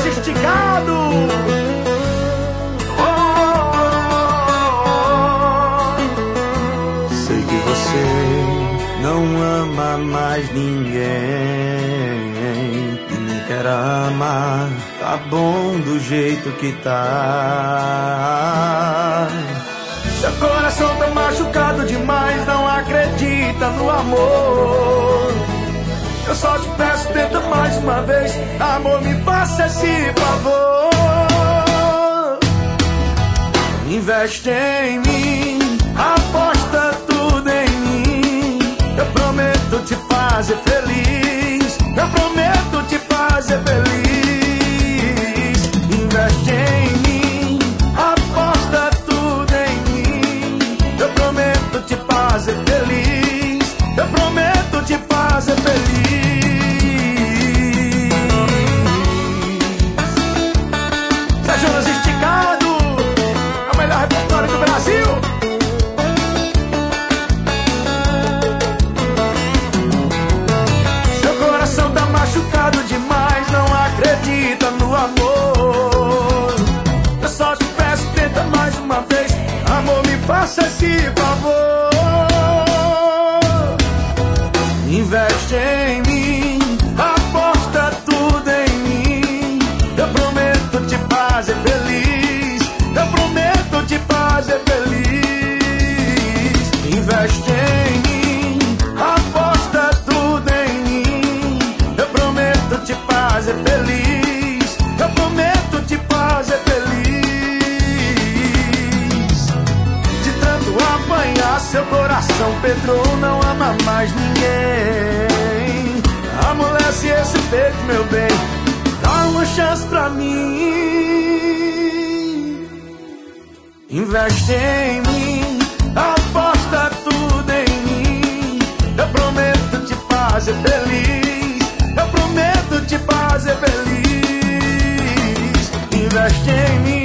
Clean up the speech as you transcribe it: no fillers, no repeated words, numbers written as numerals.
sofisticado. Sei que você não ama mais ninguém e nem quer amar. Tá bom do jeito que tá. Seu coração tá machucado demais, não acredita no amor. Eu só te peço, tenta mais uma vez. Amor, me faça esse favor. Investe em mim, aposta tudo em mim. Eu prometo te fazer feliz. Eu prometo te fazer feliz. Investe em mim, aposta tudo em mim. Eu prometo te fazer feliz. Eu prometo te fazer feliz. Jonas Esticado, a melhor repertório do Brasil. Seu coração tá machucado demais, não acredita no amor. Eu só te peço, tenta mais uma vez. Amor, me faça esse favor. Investe em mim, aposta tudo em mim. Eu prometo te fazer feliz. Eu prometo te fazer feliz. Investe em mim, aposta tudo em mim. Eu prometo te fazer feliz. Eu prometo te fazer feliz. De tanto apanhar, seu coração Pedro não ama mais ninguém. Amolece esse peito, meu bem, dá uma chance pra mim. Investe em mim, aposta tudo em mim. Eu prometo te fazer feliz. Eu prometo te fazer feliz. Investe em mim.